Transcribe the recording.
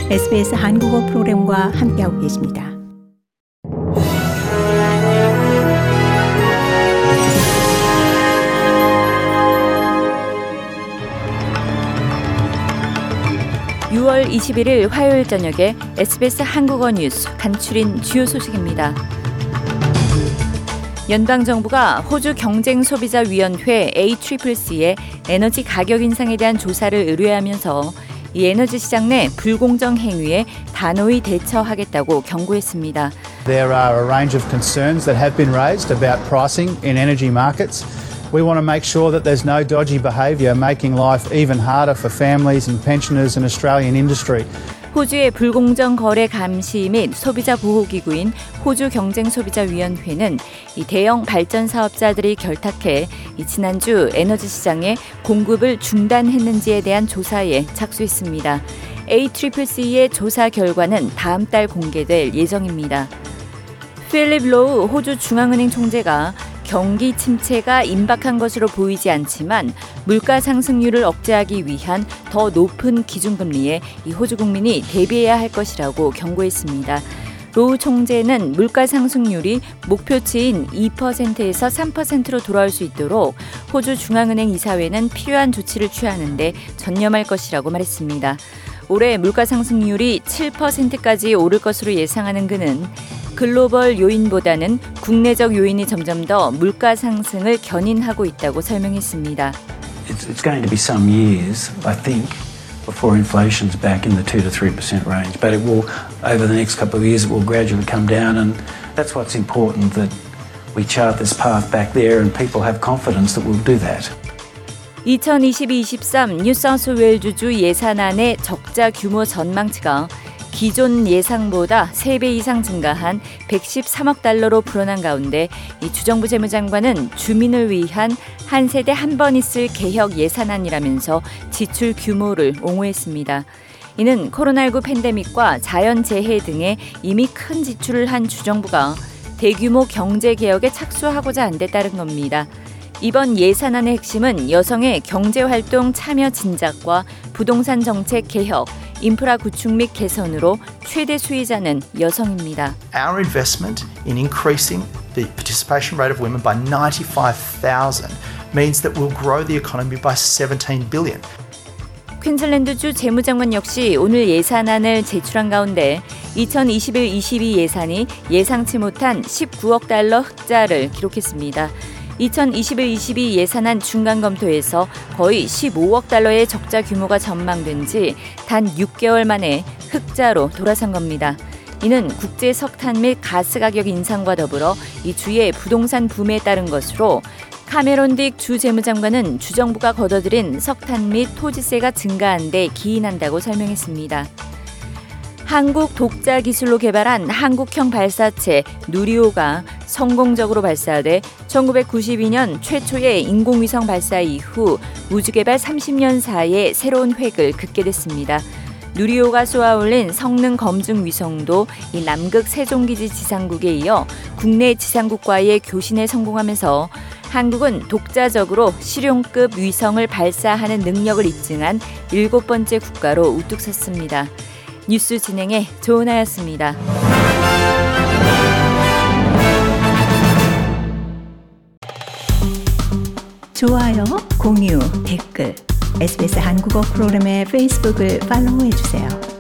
SBS 한국어 프로그램과 함께하고 계십니다. (6월 21일) 화요일 저녁에 SBS 한국어 뉴스 간추린 주요 소식입니다. 연방정부가 호주 경쟁소비자위원회 ACCC에 에너지 가격 인상에 대한 조사를 의뢰하면서 이 에너지 시장 내 불공정 행위에 단호히 대처하겠다고 경고했습니다. There are a range of concerns that have been raised about pricing in energy markets. We want to make sure that there's no dodgy behaviour making life even harder for families and pensioners in Australian industry. 호주의 불공정 거래 감시 및 소비자 보호 기구인 호주 경쟁소비자위원회는 이 대형 발전 사업자들이 결탁해 지난주 에너지 시장에 공급을 중단했는지에 대한 조사에 착수했습니다. ACCC의 조사 결과는 다음 달 공개될 예정입니다. 필립 로우 호주 중앙은행 총재가 경기 침체가 임박한 것으로 보이지 않지만 물가 상승률을 억제하기 위한 더 높은 기준금리에 이 호주 국민이 대비해야 할 것이라고 경고했습니다. 로우 총재는 물가 상승률이 목표치인 2%에서 3%로 돌아올 수 있도록 호주 중앙은행 이사회는 필요한 조치를 취하는 데 전념할 것이라고 말했습니다. 올해 물가 상승률이 7%까지 오를 것으로 예상하는 그는 글로벌 요인보다는 국내적 요인이 점점 더 물가 상승을 견인하고 있다고 설명했습니다. It's going to be some years, I think, before inflation's back in the 2 to 3% range. But it will, over the next couple of years, it will gradually come down, and that's what's important, that we chart this path back there and people have confidence that we'll do that. 2022-23 뉴사우스웨일즈주 예산안의 적자 규모 전망치가 기존 예상보다 3배 이상 증가한 113억 달러로 불어난 가운데 이 주정부 재무장관은 주민을 위한 한 세대 한 번 있을 개혁 예산안이라면서 지출 규모를 옹호했습니다. 이는 코로나19 팬데믹과 자연재해 등에 이미 큰 지출을 한 주정부가 대규모 경제개혁에 착수하고자 한 데 따른 겁니다. 이번 예산안의 핵심은 여성의 경제활동 참여 진작과 부동산 정책 개혁, 인프라 구축 및 개선으로 최대 수혜자는 여성입니다. Our investment in increasing the participation rate of women by 95,000 means that we'll grow the economy by 17 billion. 퀸즐랜드주 재무장관 역시 오늘 예산안을 제출한 가운데 2021-22 예산이 예상치 못한 19억 달러 흑자를 기록했습니다. 2021-22 예산안 중간 검토에서 거의 15억 달러의 적자 규모가 전망된 지 단 6개월 만에 흑자로 돌아선 겁니다. 이는 국제 석탄 및 가스 가격 인상과 더불어 이 주의 부동산 붐에 따른 것으로 카메론 딕 주 재무장관은 주정부가 걷어들인 석탄 및 토지세가 증가한 데 기인한다고 설명했습니다. 한국 독자 기술로 개발한 한국형 발사체 누리호가 성공적으로 발사돼 1992년 최초의 인공위성 발사 이후 우주개발 30년 사이에 새로운 획을 긋게 됐습니다. 누리호가 쏘아올린 성능 검증 위성도 이 남극 세종기지 지상국에 이어 국내 지상국과의 교신에 성공하면서 한국은 독자적으로 실용급 위성을 발사하는 능력을 입증한 7번째 국가로 우뚝 섰습니다. 뉴스 진행의 조은하였습니다. 좋아요, 공유, 댓글, SBS 한국어 프로그램의 페이스북을 팔로우해주세요.